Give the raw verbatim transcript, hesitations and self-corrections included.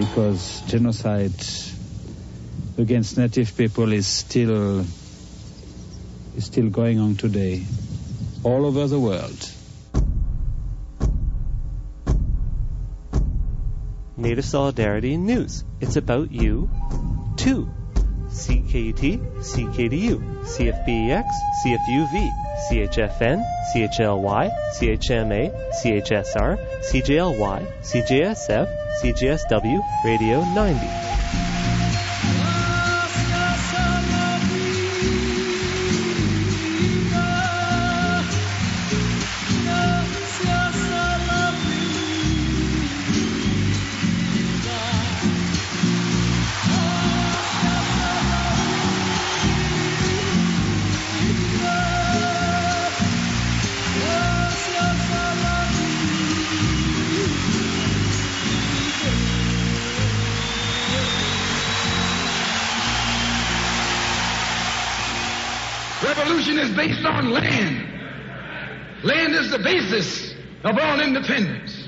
because genocide against native people is still is still going on today all over the world. Native Solidarity News. It's about you, too. C K U T, C K D U, C F B E X, C F U V, C H F N, C H L Y, C H M A, C H S R, C J L Y, C J S F, C J S W, Radio ninety. Revolution is based on land. Land is the basis of all independence.